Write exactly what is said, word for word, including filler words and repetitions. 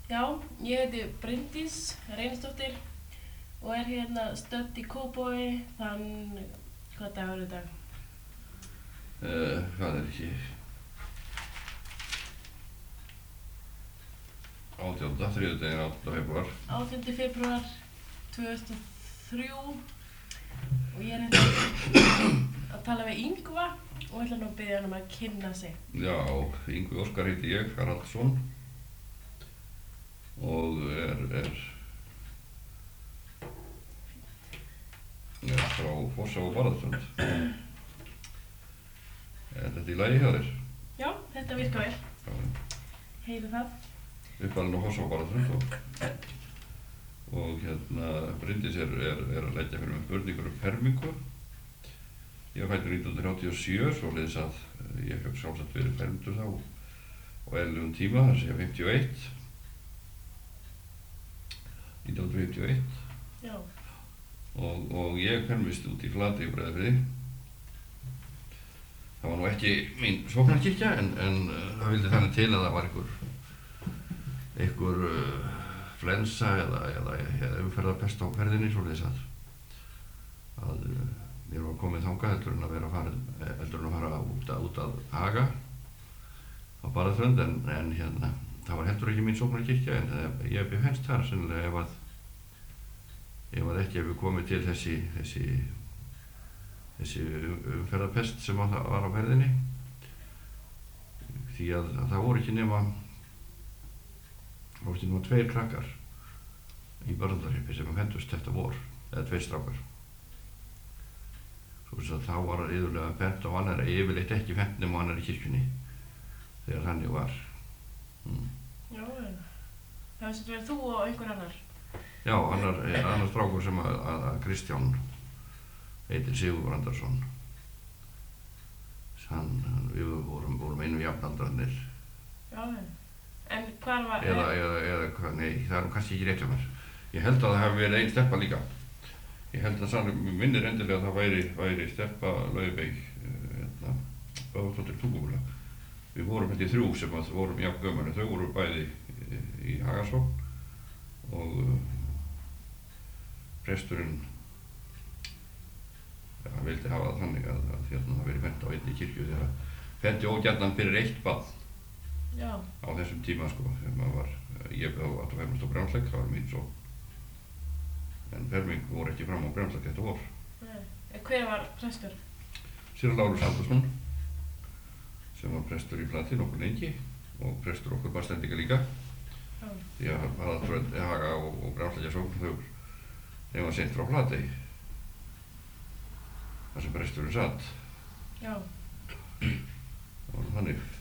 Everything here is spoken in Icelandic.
Já, ég heiti Bryndís Reynisdóttir og er hérna stödd í Kópavogi þann, hvað dagur er í dag? Uh, hvað er ekki? átjánda, þriðjudaginn átjánda febrúar. átjándi febrúar tvö þúsund og þrjú og ég er hérna að tala við Yngva og ætla nú að biðja hann um að kynna sig. Já, Yngvi Óskar heiti ég, Haraldsson og er, er, er frá Fossá og Barðaströnd. Er þetta í lagi hjá þér? Já, þetta virkar vel. Já. Heyri það. Uppalinn á Fossá og Barðaströnd og, og hérna Bryndís er, er, er að leggja fyrir mig spurningur um fermingu. Ég var fæddur nítján hundruð þrjátíu og sjö, svoleiðis að ég hef sjálfsagt verið fermdur þá á eðlilegum tíma, þar sé fimmtíu og eitt. nítján hundruð fimmtíu og eitt. Já. Og, og ég fermist út í Flatey í Breiðafirði. Það var nú ekki mín sóknarkirkja en, en það vildi þannig til að það var einhver, einhver uh, flensa eða, eða, eða umferðarpest á ferðinni, svoleiðis að, að uh, mér var komið þangað heldur en að vera farin, heldur en að fara út að, út að Haga á Barðaströnd en, en hérna, það var heldur ekki mín sóknarkirkja en ég befennst þar sennilega ef að ef að ekki hefur komið til þessi þessi þessi umferðarpest sem var á ferðinni því að, að það voru ekki nema það voru ekki nema tveir krakkar í Barðaströnd sem fendust þetta vor eða tveir strákar. Svo að þá var iðulega fennt á annar yfirleitt ekki fennt nema annar í kirkjunni þegar þannig var. Mm. Já, það var sem verið þú og einhver annar? Já, annar, annar strákur sem að, að, að Kristján heitir Sigurður Andersson. Hann, hann, við vorum, vorum einu jafnaldrarnir. Já, en hvar var... Eða, eða, eða, hvað, nei, það er kannski ekki rétt hjá mér. Ég held að það hafi verið ein stelpa líka. Ég held að sannum minnir endilega að það væri, væri Steppa Laufey, hérna, Böðvarsdóttir Tungumula. Við vorum held í þrjú sem að vorum jafn gömul, þau voru bæði í, í Hagasókn og uh, presturinn ja, hann vildi hafa það þannig að, að hérna, það verið fennt á einni kirkju þegar fenndi ógjarnan fyrir eitt barn Já. Á þessum tíma sko, þegar maður var, ég átti að fermast á Brjánslæk, það var mín svo en ferming voru ekki fram á Brjánslæk þetta vor. Nei. Hver var prestur? Séra Lárus Halldórsson sem var prestur í Flatey nokkuð lengi og prestur okkur Barðastrendinga líka. Já. Því að Barðaströnd, Haga og, og Brjánslækjarsókn þau þeim var sent frá Flatey þar sem presturinn satt. Já. Það var þannig.